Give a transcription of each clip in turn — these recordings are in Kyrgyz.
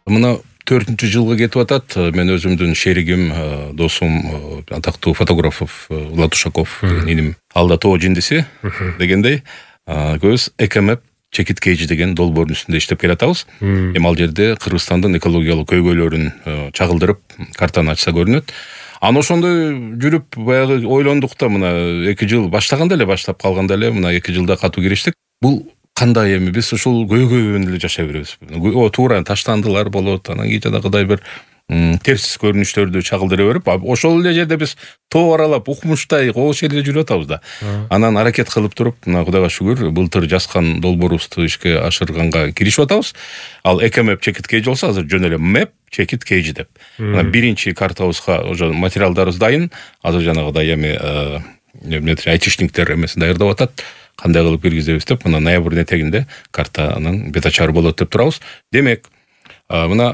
Мына 4-жылга кетип атат. Мен өзүмдүн шеригим, досум, атактуу фотографов Улат Ушаков деген иним. Алда тоо жиндиси дегендей, көбүс экомеп чекит кейжи деген долбоордун үстүндө иштеп келатабыз. Эми ал жерде Кыргызстандын экологиялык көйгөйлөрүн чагылдырып, картаны ачса көрүнөт. Аны ошондой жүрүп баягы ойлондук да, мына 2 жыл баштап калганда эле мына 2 жылда катуу кириштик. Бул кандай эми биз ушул көйгөйүн эле жашай беребизби? Туура таштандылар болот, анан кийин жанагыдай бир терс көрүнүштөрдү чагылдыра берип, ошол эле жерде биз тоо аралап укмуштай коош эле жүрүп атабыз да. Анан аракет кылып туруп, мына Кудайга шүгүр, былтыр жазган долбоорубузду ишке ашырганга киришип атабыз. Ал экомеп чекит кейжи болсо, азыр жөн эле меп чекит кейжи деп. Мына биринчи картабызга уже материалдарыбыз дайын. Азыр жанагыдай эми айтишниктер эмесин даярдап атат. Кандай кылып киргизебиз деп, мына ноябрдын этегинде картанын бет ачары болот деп турабыз. Демек, мына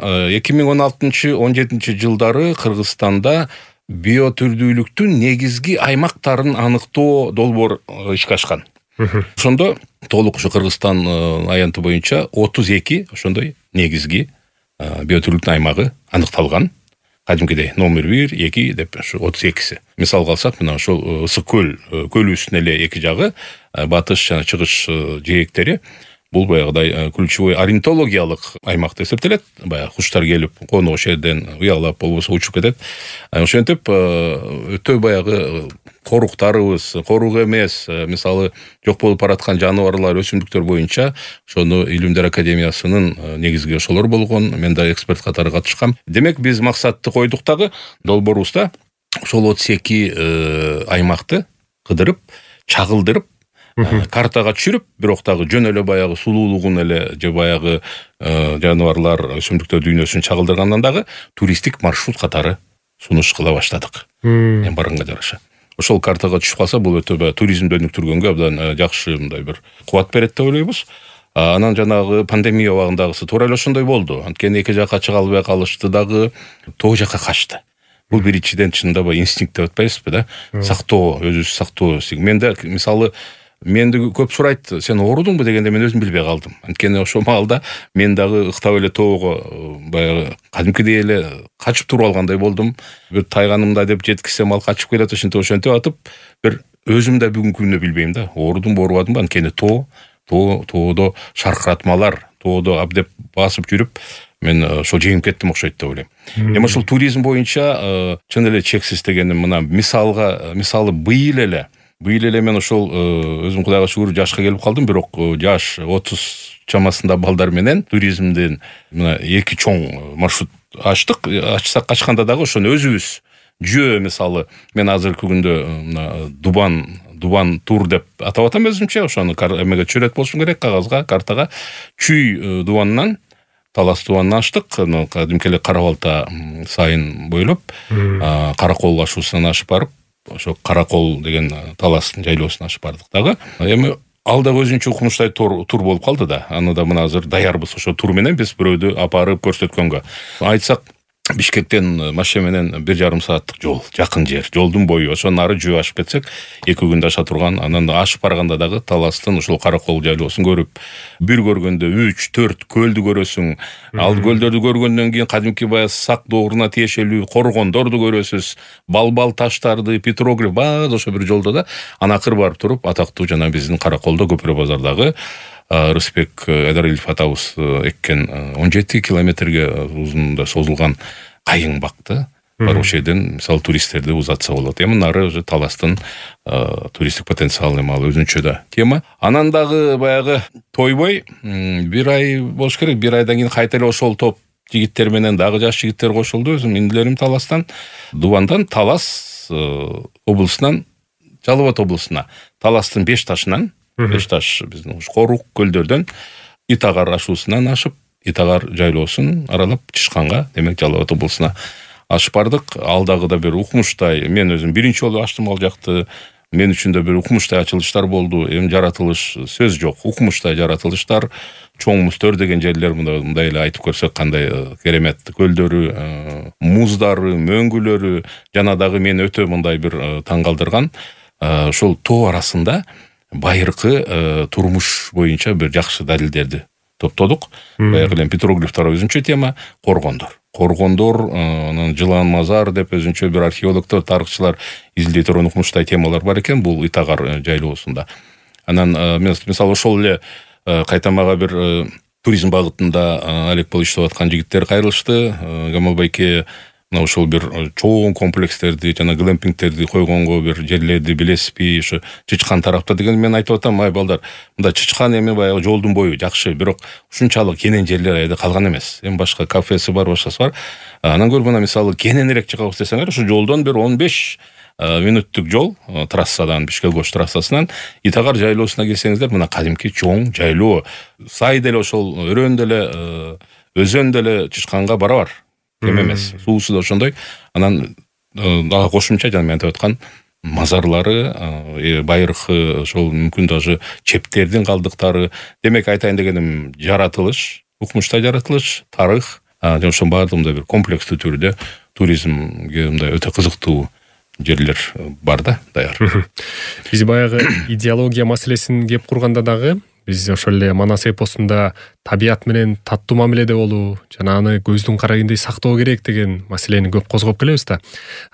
2016-17 жылдары Кыргызстанда биотүрдүүлүктүн негизги аймактарын аныктоо долбоор ишке ашкан. Ошондо толук ушу Кыргызстан аянты боюнча 32 ошондой негизги биотүрдүүлүктүн аймагы аныкталган. Кадимкидей номер 1, 2 деп ушу 32си. Мисалга алсак, мына ошол ысык көлүбүздүн эле эки жагы, батыш жана чыгыш жээктери, бул баягыдай ключевой орнитологиялык аймак деп эсептелет. Баягы куштар келип, конуп ошол жерден уялап, болбосо учуп кетет. Ошентип өтө баягы коруктарыбыз, корук эмес, мисалы жок болуп бараткан жаныбарлар, өсүмдүктөр боюнча ошону Илимдер академиясынын негизги ошолор болгон. Мен да эксперт катары катышкам. Демек, биз максатты койдук дагы долбоорубузда ошол 32 аймакты кыдырып, чагылдырып, картага түшүрүп, бирок дагы жөн эле баягы сулуулугун эле же баягы жаныбарлар, өсүмдүктөр дүйнөсүн чагылдыргандан дагы туристтик маршрут катары сунуш кыла баштадык. Эми барганга жараша. Ошол картага түшүп калса, бул өтө туризмди өнүктүргөнгө абдан жакшы мындай бир кубат берет деп ойлойбуз. Анан жанагы пандемия убагындагысы туура эле ошондой болду. Анткени эки жакка чыга албай калышты дагы, тоо жакка качты. Бул биринчиден чынында инстинкт деп атпайбызбы да? Сактоо, өзүбүздү сактоо. Менде мисалы менди көп сурайт, сен оорудуңбу дегенде мен өзүм билбей калдым. Анткени ошол маалда мен дагы ыктап эле тоого баягы кадимкидей эле качып туруп алгандай болдум. Бир тайганымда деп жеткизсем, ал качып келет, ошентип атып, бир өзүм да бүгүнкү күнү билбейм да. Оорудумбу, оорубадымбы? Анткени тоодо шаркыратмалар, тоодо абдеп басып жүрүп, мен ошол жеңип кеттим окшойт деп ойлойм. Эми ошол туризм боюнча чын эле чексиз дегеним, мына мисалы быйыл эле мен ошол өзүм Кудайга шүгүр жашка келип калдым, бирок жаш 30 чамасында балдар менен туризмдин мына 2 чоң маршрут ачканда дагы ошону өзүбүз жөө, мисалы мен азыркы күндө мына Дубан тур деп атап атам өзүмчө. Ошону эмеге түшүрөт болушум керек, кагазга, картага. Чүй Дубанынан Талас Дубанына аштык, кадимки эле Кара Балта сайын бойлоп, Каракол ашуусунан ашып барып, ошо Каракол деген Таластын жайлоосуна ашып бардык дагы. Эми ал дагы өзүнчө укмуштай тур болуп калды да. Аны да мына азыр даярбыз, ошо тур менен биз бирөөдү апарып көрсөткөнгө. Айтсак, Бишкектен машина менен 1,5 сааттык жол, жакын жер, жолдун бою. Ошонун ары жөө ашып кетсек, 2 күндө аша турган. Анан ашып барганда дагы Таластын ушул Каракол жайлоосун көрүп, бир көргөндө 3-4 көлдү көрөсүң. Ал көлдөрдү көргөндөн кийин кадимки баягы сак дооруна тиешелүү коргондорду көрөсүз, балбал таштарды, петрограф, баары ошо бир жолдо да. Анакыр барып туруп, атактуу жана биздин Караколдо Көпүрө базардагы Рысбек Эдарилов атабыз эккен 17 километрге узунда созулган кайың бакты бар. Ошол жерден мисалы туристтерди узатса болот. Эми нары уже Таластын туристтик потенциалы ал өзүнчө да тема. Анан дагы баягы тойбой 1 ай болуш керек. 1 айдан кийин кайта эле ошол топ жигиттер менен дагы жаш жигиттер кошулду. Өзүм индилерим Таластан, Дубандан Талас облусунан Жалал Абад облусуна, Таластын Беш ташынан, Беш таш биздин корук көлдөрдөн Итагар ашуусунан ашып, Итагар жайлоосун аралап чышканга, демек Жалал Абад облусуна ашып бардык. Ал дагы да бир укмуштай, мен өзүм биринчи жолу аштым ал жакты. Мен үчүн да бир укмуштай ачылыштар болду. Эми жаратылыш сөз жок, укмуштай жаратылыштар, чоң музтөр деген жерлер, мындай эле айтып көрсөк кандай керемет көлдөрү, муздары, мөңгүлөрү, жана дагы мен өтө мындай бир таң калтырган, ошол тоо арасында байыркы турмуш боюнча бир жакшы далилдерди топтодук. Баягы эле петроглифтер өзүнчө тема, коргондор, анан жылан мазар деп өзүнчө бир археологдор, тарыхчылар изилдей турган укмуштай темалар бар экен бул Итагар жайлоосунда. Анан мисалы ошол эле кайтамага бир туризм багытында алек болуп иштеп аткан жигиттер кайрылышты. Гамал байке мына ошол бир чоң комплекстерди жана глэмпингтерди койгонго бир жерлерди билесизби, ошо Чычкан тарапта деген мен айтып атам, ай балдар, мында Чычкан эми баягы жолдун бою жакшы, бирок ушунчалык кенен жерлер айда калган эмес. Эми башка кафеси бар, башкасы бар. Анан көрүп мына мисалы кененирээк чыгабыз десеңер, ушу жолдон бир 15 минуттук жол трассадан, Бишкек-Ош трассасынан Итагар жайлоосуна келсеңиздер, мына кадимки чоң жайлоо. Сай деле ошол өрөөн деле, өзөн деле Чычканга барабар. Кем эмес. Суусу да ошондой. Анан дагы кошумча жана мен айтып аткан мазарлары, байыркы ошол мүмкүн даже чептердин калдыктары. Демек айтайын дегеним, жаратылыш, укмуштай жаратылыш, тарых, жана ошонун баардыгында бир комплекстүү түрдө туризмге мындай өтө кызыктуу жерлер бар да, даяр. Биз баягы идеология маселесин кеп курганда дагы биз ошол эле Манас эпосунда табият менен таттуу мамиледе болуу жана аны көздүн карагындай сактоо керек деген маселени көп козгоп келебиз да.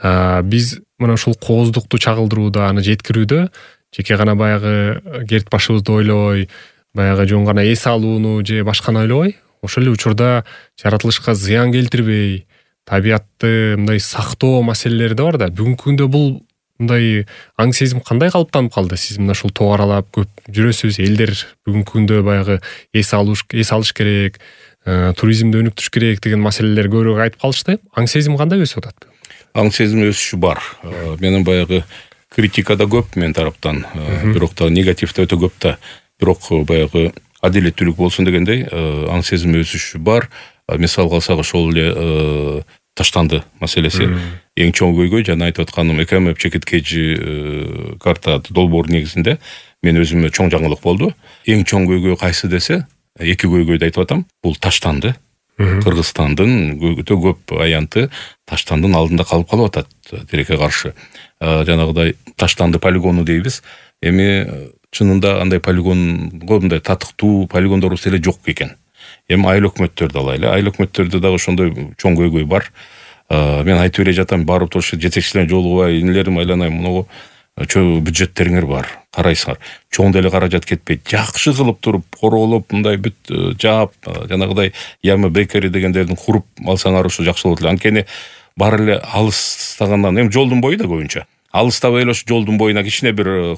Биз мына ушул кооздукту чагылдырууда, аны жеткирүүдө жеке гана баягы керт башыбызды ойлобой, баягы жөн гана эс алууну же башканы ойлобой, ошол эле учурда жаратылышка зыян келтирбей, табиятты мындай сактоо маселелери да бар да. Бүгүнкү күндө бул мындай аң сезим кандай калыптанып калды? Сиз мына ушул тоо аралап көп жүрөсүз, элдер бүгүнкү күндө баягы эс алыш керек, туризмди өнүктүрүш керек деген маселелер көбүрөөк айтып калышты. Аң сезим кандай өсүп атат? Аң сезим өсүшү бар. Менин баягы критика да көп мен тараптан, бирок да негатив да өтө көп да. Бирок баягы адилеттүүлүк болсун дегендей, аң сезим өсүшү бар. Мисал калсак ошол эле таштанды маселеси. Эң чоң көйгөй, жана айтып атканым, ЭКМ чекиткечи карта долбоор негизинде мен өзүмө чоң жаңылык болду. Эң чоң көйгөй кайсы десе, эки көйгөйдү айтып атам. Бул таштанды. Кыргызстандын өтө көп аянты таштандын алдында калып атат тилекке каршы. Жанагыдай таштанды полигону дейбиз. Эми чынында андай полигонго мындай татыктуу полигондорубуз эле жок экен. Эми айыл өкмөттөрдү алайлы. Айыл өкмөттөрдө дагы ошондой чоң көйгөй бар. Мен айтып эле жатам, барып туруп жетекчилерин жолугубай, инилерим айланайм, муну бюджеттериңер бар, карайсыңар. Чоң деле каражат кетпейт. Жакшы кылып туруп, королоп, мындай бүт жаап, жанагыдай яма бекери дегендердин куруп алсаңар ушу жакшы болот эле. Анткени бар эле алыстагандан, эми жолдун бою да көбүнчө. Алыстабай эле ошо жолдун боюна кичине бир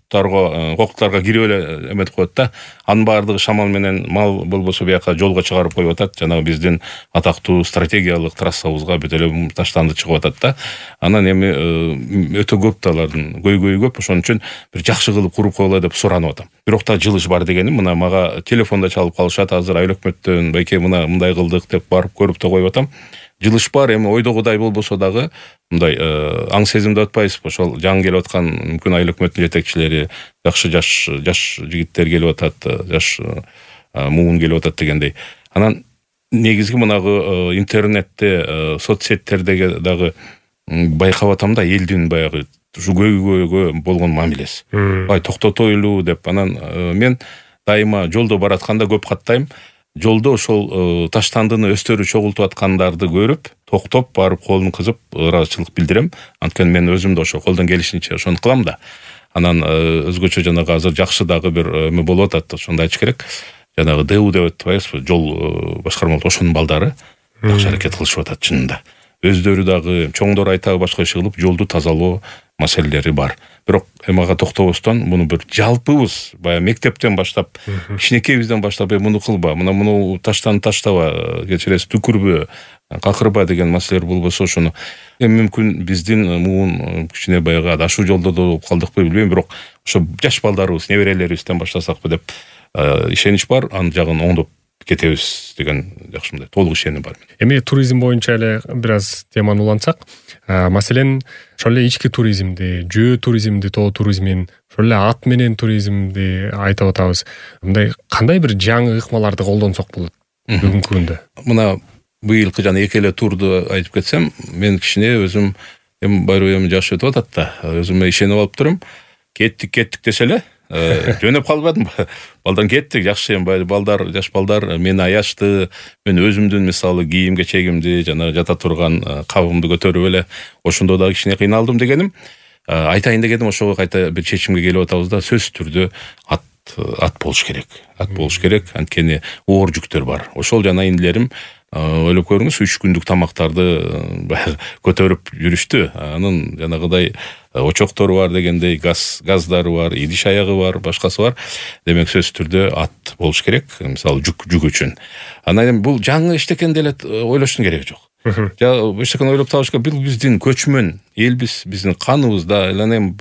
коктуктарга кирип эле эметип коет да. Анын баардыгы шамал менен мал болбосо бияка жолго чыгарып коюп атат. Жанагы биздин атактуу стратегиялык трассабызга бүт эле таштанды чыгып атат да. Анан эми өтө көп алардын көйгөйү көп. Ошон үчүн бир жакшы кылып куруп койгула деп суранып атам. Бирок да жылыш бар дегеним, мына мага телефонда чалып калышат азыр айыл өкмөттөн, байке мына мындай кылдык деп барып көрүп да коюп атам. Жылыш бар, эми ойдогудай болбосо дагы мындай аң сезимди атпайсызбы? Ошол жаңы келип аткан мүмкүн айыл өкмөттүн жетекчилери, жакшы жаш жигиттер келип атат, жаш муун келип атат дегендей. Анан негизги мынагы интернетте, соцсеттердеги дагы байкап атам да, элдин баягы ушу көйгөйгө болгон мамилеси. Ай токтотойлу деп. Анан мен дайыма жолдо баратканда көп каттайм. Жолдо ошол таштандыны өстөрү чогултуп аткандарды көрүп, токтоп барып колун кызып ыраазычылык билдирем. Анткени мен өзүм да ошо колдон келишинче ошону кылам да. Анан өзгөчө жанагы азыр жакшы дагы бир эме болуп атат, ошондо айтыш керек. Жанагы ДУ деп атпайбызбы, жол башкармалык ошонун балдары жакшы аракет кылышып атат чынында. Өздөрү дагы чоңдор айтабы башка иш кылып жолду тазалоо маселелери бар. Бирок ага токтобостон муну бир жалпыбыз баягы мектептен баштап, кичинекейибизден баштап муну кылба, муну таштаба, кечиресиз, түкүрбө, какырба деген маселелер болбосо ошону эми мүмкүн биздин муун кичине баягы адашуу жолдордо болуп калдыкпы билбейм, бирок ошо жаш балдарыбыз, неберелерибизден баштасакпы деп ишенич бар, анын жагын оңдоп кетебиз деген жакшы мындай толук ишеним бар. Эми туризм боюнча эле бир аз теманы улантсак, маселен ошол эле ички туризмди, жөө туризмди, тоо туризмин, ошол эле ат менен туризмди айтып атабыз. Мындай кандай бир жаңы ыкмаларды колдонсок болот бүгүнкү күндө? Мына быйылкы жана эки эле турду айтып кетсем, мен кичине өзүм эми байру эми жаш өтүп атат да, өзүмө ишенип алып турам. Кеттик десе эле, жөнөп калбадым. Балдан кеттик, жакшы эми балдар, жаш балдар мени аяшты. Мен өзүмдүн мисалы кийим кечегимди жана жата турган кабымды көтөрүп эле ошондо да кичине кыйналдым дегеним. Айтайын дегеним ошого кайта бир чечимге келип атабыз да, сөзсүз түрдө ат болуш керек. Ат болуш керек. Анткени оор жүктөр бар. Ошол жана индилерим ойлоп көрүңүз, 3 күндүк тамактарды көтөрүп жүрүштү. Анын жанагыдай очоктору бар дегендей, газдары бар, идиш аягы бар, башкасы бар. Демек сөзсүз түрдө ат болуш керек. Мисалы жүк үчүн. Анан эми бул жаңы эчтекен деле ойлоштун кереги жок. Эчтекен ойлоп табыш керек. Бул биздин көчмөн элбиз, биздин каныбызда. Эми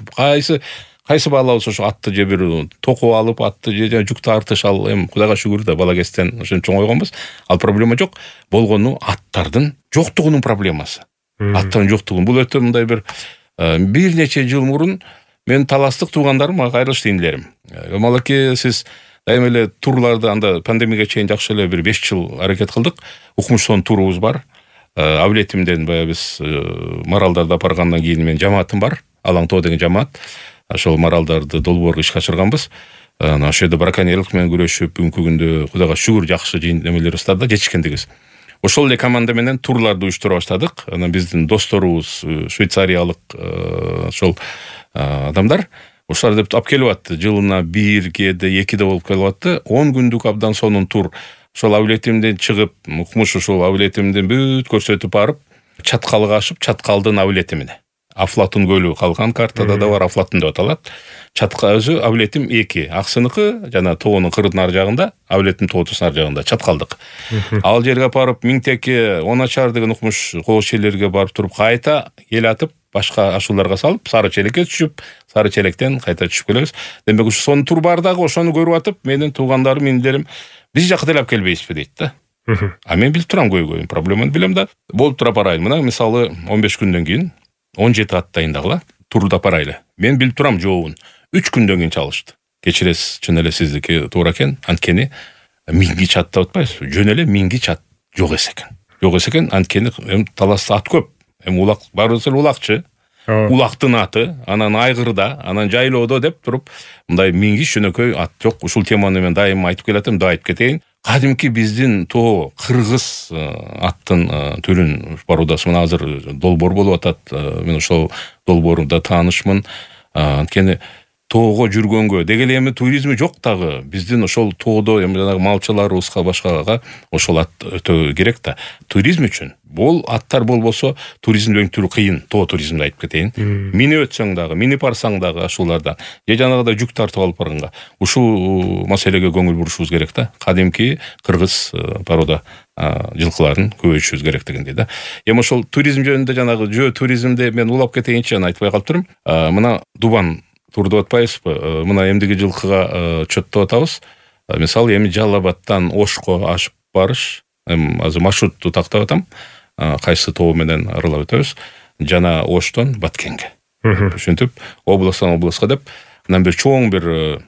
кайсы балабыз ошо атты же бир току алып, атты же жүк тартыш, ал эми Кудайга шүгүр да бала кезден ошентип чоңойгонбуз. Ал проблема жок. Болгону аттардын жоктугунун проблемасы. Аттардын жоктугу. Бул өтө мындай бир нече жыл мурун мен таластык туугандарым мага кайрылышты, индилерим. Малаке, сиз дайыма эле турларды анда пандемияга чейин жакшы эле бир 5 жыл аракет кылдык. Укмуштон турубуз бар. Авлетимден баягы биз маралдарды апаргандан кийин мен жамаатым бар. Алаң тоо деген жамаат. Ошол маралдарды долбоорго ишке ашырганбыз. Ошол жерде браконьерлик менен күрөшүп, бүгүнкү күндө Кудайга шүгүр жакшы немелер устарда жетишкендигиз. Ошол эле команда менен турларды уюштура баштадык. Анан биздин досторубуз, швейцариялык ошол адамдар ошолар деп алып келип атты. Жылына 1 кээде 2 болуп келип атты. 10 күндүк абдан сонун тур. Ошол Авлетимден чыгып, Укмуш ошол Авлетимден бүт көрсөтүп барып, Чаткалга ашып, Чаткалдын Авлетимине. Афлатун көлү калган картада да бар, Афлатун деп аталат. Чатка өзү Авлетим 2, аксыныкы жана тоонун кырдын ар жагында, Авлетим тоотусунун ар жагында Чаткалдык. Ал жерге барып, Миңтеке, Оначар деген укмуш кооз-челерге барып туруп, кайта эл атып, башка ашууларга салып, Сары Челекке түшүп, Сары Челектен кайта түшүп келебиз. Демек ушу сонун тур бар дагы, ошону көрүп атып, менин туугандарым, индилерим биз жакка делеп келбейсизби дейт да. Мен билип турам, көйгөйүн проблеманы билем да. Болуп тура барайын. Мына мисалы 15 күндөн кийин 17 ат дайындагыла, турду апарайлы. Мен билип турам жообун. 3 күндөн кийин чалышты. Кечиресиз, чын эле сиздики туура экен. Анткени миңги чат деп атпайсызбы? Жөн эле миңги чат жок эсекен. Жок эсекен, анткени таласта ат көп. Улак барысы улакчы. Улактын аты, анан айгырда, анан жайлоодо деп туруп, мындай миңги жөнөкөй ат жок. Ушул теманы мен дайым айтып келатам, да айтып кетейин. Кадимки биздин тоо кыргыз аттын түрүн баруудасы мына азыр долбоор болуп атат. Мен ошол долбоорунда таанышмын. Анткени тоого жүргөнгө деги эле эми туризми жок дагы. Биздин ошол тоодо эми жанагы малчыларыбызга башкага ошол ат өтө керек да. Туризм үчүн бул аттар болбосо туризмди өңтүрүү кыйын. Тоо туризмди айтып кетейин. Мини өтсөң дагы, мини барсаң дагы ашуулардан, же жанагыдай жүк тартып алып барганга ушул маселеге көңүл бурушубуз керек да. Кадимки кыргыз порода жылкыларын көбөйтүшүбүз керек дегендей да. Эми ошол туризм жөнүндө жанагы жөө туризмде мен улап кетейинчи, жана айтпай калып турум. Мына Дубан турду атпайсызбы? Мына эмдиги жылкыга чөттөп атабыз. Мисалы эми Жалал Абадтан Ошко ашып барыш, эми азыр маршрутту тактап атам. Кайсы тоо менен аралап өтөбүз. Жана Оштон Баткенге. Ошентип областан областка деп, анан бир чоң бир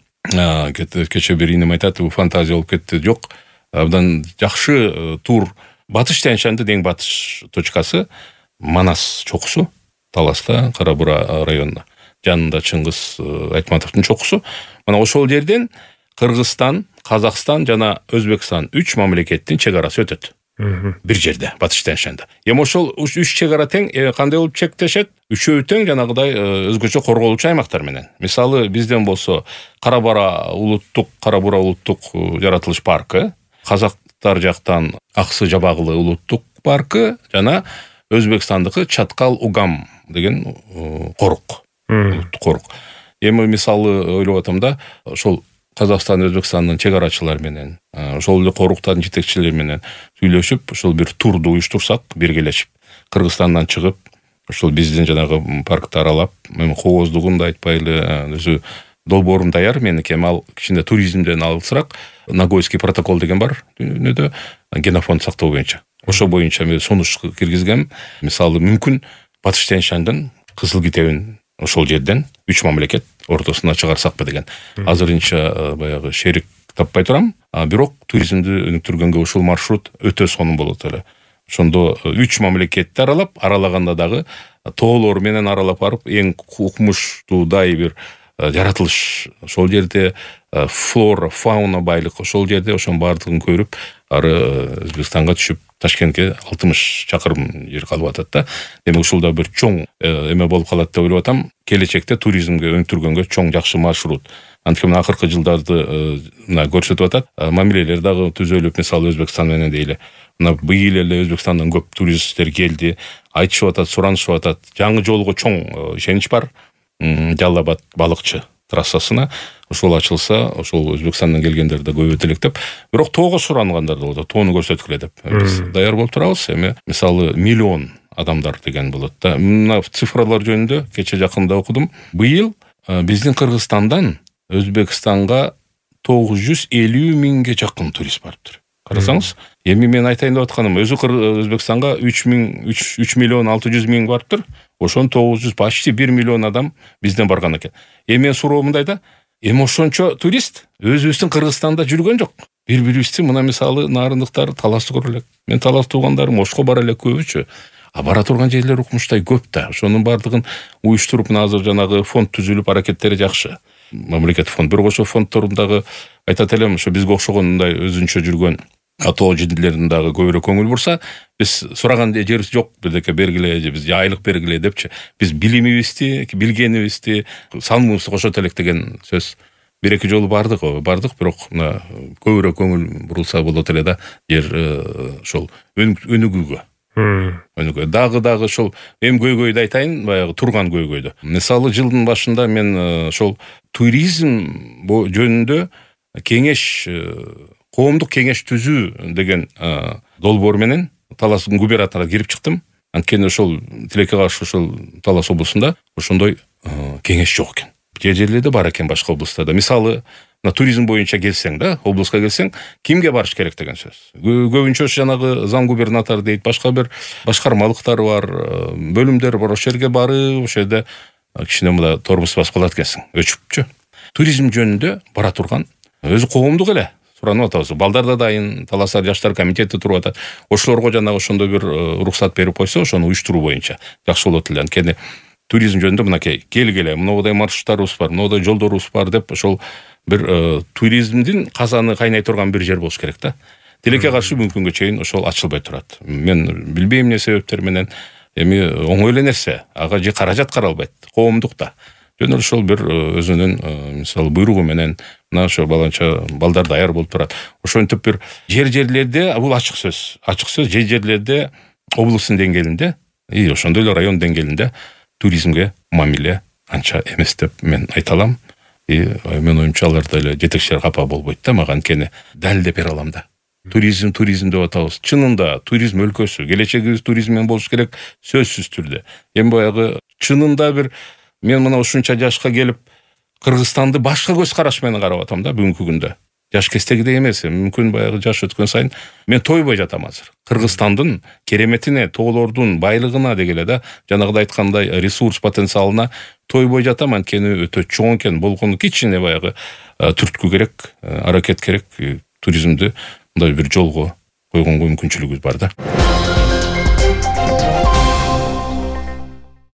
кече бир инем айтат, фантазия болуп кетти. Жок, абдан жакшы тур. Батыш Тянь-Шаньдын эң батыш точкасы Манас чокусу, Таласта, Кара Бура районунда. Жанында Чыңгыз Айтматовдун чокусу. Мына ошол жерден Кыргызстан, Казакстан жана Өзбекстан 3 мамлекеттин чек арасы өтөт. Бир жерде, Батыш Тянь-Шаньда. Эми ошол 3 чек ара тең кандай болуп чектешет? Үчөө тең жанагыдай өзгөчө корголуучу аймактар менен. Мисалы бизден болсо Кара Бура улуттук жаратылыш паркы, казактар жактан Аксы Жабагылы улуттук паркы жана Өзбекстандыкы Чаткал Угам деген корук. Корук. Эми мисалы ойлоп атам да, ошол Казакстан, Өзбекстандын чек арачылары менен, ошол эле коруктардын жетекчилери менен сүйлөшүп, ошол бир турду уюштурсак, биргелешип, Кыргызстандан чыгып, ошол биздин жанагы паркты аралап, эми кооздугун да айтпайлы, өзү долбоорум даяр, меники эми ал кичине туризмден алысыраак, Нагойский протокол деген бар дүйнөдө, генофонд сактоо боюнча. Ошо боюнча мен сунуш киргизгем. Мисалы мүмкүн Батыш Тянь-Шаньдын Кызыл Китебин ошол жерден 3 мамлекет ортосуна чыгарсакпы деген. Азырынча баягы шерик таппай турам. Бирок туризмди өнүктүргөнгө ушул маршрут өтө сонун болот эле. Ошондо 3 мамлекетти аралаганда дагы тоолор менен аралап барып, эң укмуштуудай бир жаратылыш ошол жерде, флора, фауна байлык ошол жерде, ошонун баардыгын көрүп ары Өзбекстанга түшүп Ташкентке 60 чакырым жер калып атат да. Демек ушул да бир чоң эме болуп калат деп ойлоп атам. Келечекте туризмге өнүктүргөнгө чоң жакшы маршрут. Анткени акыркы жылдарды мына көрсөтүп атат. Мамилелер дагы түзөлүп, мисалы Өзбекстан менен дейли. Мына быйыл эле Өзбекстандан көп туристтер келди, айтышып атат, суранышып атат. Жаңы жолго чоң ишенич бар. Жалал-Абад балыкчы трассасына ошол ачылса, ошол Өзбекстандан келгендер да көбөйөт элек деп. Бирок тоого сурангандар да болот, тоону көрсөткүлө деп. Биз даяр болуп турабыз. Эми мисалы миллион адамдар деген болот да. Мына цифралар жөнүндө кече жакында окудум. Быйыл биздин Кыргызстандан Өзбекстанга 950 миңге жакын турист барыптыр. Карасаңыз, эми мен айтайын деп атканым, өзү Өзбекстанга 3 миллион 600 миң барыптыр. Ошон 900, почти 1 миллион адам бизден барган экен. Эми суроо мындай да, эми ошончо турист өзүбүздүн Кыргызстанда жүргөн жок. Бири-бирибизди мына мисалы нарындыктар талашты көрө элек. Мен талаш туугандарым Ошко бара элек көбүчө. Бара турган жерлер укмуштай көп да. Ошонун баардыгын уюштуруп, мына азыр жанагы фонд түзүлүп, аракеттери жакшы. Мамлекет фонд, бирок ошо фондторундагы айтат элем, ошо бизге окшогон мындай өзүнчө жүргөн тоо жидилерин дагы көбүрөөк көңүл бурса, биз сураган жерибиз жок, бирдеке бергиле же биз айлык бергиле депчи. Биз билимибизди, билгенибизди, салымыбызды кошот элек деген сөз. Бир-эки жолу бардык, бирок мына көбүрөөк көңүл бурулса болот эле да, жер ошол өнүгүүгө. Дагы ошол эми көйгөйдү айтайын, баягы турган көйгөйдү. Мисалы жылдын башында мен ошол туризм жөнүндө коомдук кеңеш түзүү деген долбоор менен Талас губернаторуна кирип чыктым. Анткени ошол тилекке каршы ошол Талас облусунда ошондой кеңеш жок экен. Жерлерде бар экен башка облустарда. Мисалы, туризм боюнча келсең да, облуска келсең, кимге барыш керек деген сөз. Көбүнчө жанагы зам губернатор дейт, башка бир башкармалыктар бар, бөлүмдөр бар, ошол жерге барып, ошол жерде кичине мында торбус басып калат экенсиң, өчүпчү. Туризм жөнүндө бара турган өзү коомдук эле суранып атабыз. Балдар да дайын, Таласар жаштар комитети туруп атат. Ошолорго жанагы ошондой бир уруксат берип койсо, ошону уюштуруу боюнча жакшы болот эле. Анткени туризм жөнүндө мынакей келгиле, мындай маршруттарыбыз бар, мындай жолдорубуз бар деп ошол бир туризмдин казаны кайнай турган бир жер болуш керек да. Тилекке каршы бүгүнкү күнгө чейин ошол ачылбай турат. Мен билбейм эмне себептер менен, эми оңой эле нерсе, ага же каражат каралбайт, коомдукта. Жөн ошол бир өзүнүн мисалы буйругу менен мына ошо баланча балдар даяр болуп турат. Ошентип бир жерлерде, бул ачык сөз, жерлерде облустун деңгээлинде, ошондой эле район деңгээлинде туризмге мамиле анча эмес деп мен айта алам. Мен оюмча аларда эле жетекчилер капа болбойт да мага, анткени далилдеп бере алам да. Туризм деп атабыз. Чынында туризм өлкөсү, келечегибиз туризм менен болуш керек, сөзсүз түрдө. Эми баягы чынында бир мен мына ушунча жашка келип Кыргызстанды башка көз караш менен карап атам да бүгүнкү күндө. Жаш кездегидей эмес, мүмкүн баягы жаш өткөн сайын мен тойбой жатам азыр. Кыргызстандын кереметине, тоолордун байлыгына дегеле да, жанагыда айткандай ресурс потенциалына тойбой жатам, анткени өтө чоң экен. Болгону кичине баягы түрткү керек, аракет керек, туризмди мындай бир жолго койгонго мүмкүнчүлүгүбүз бар да.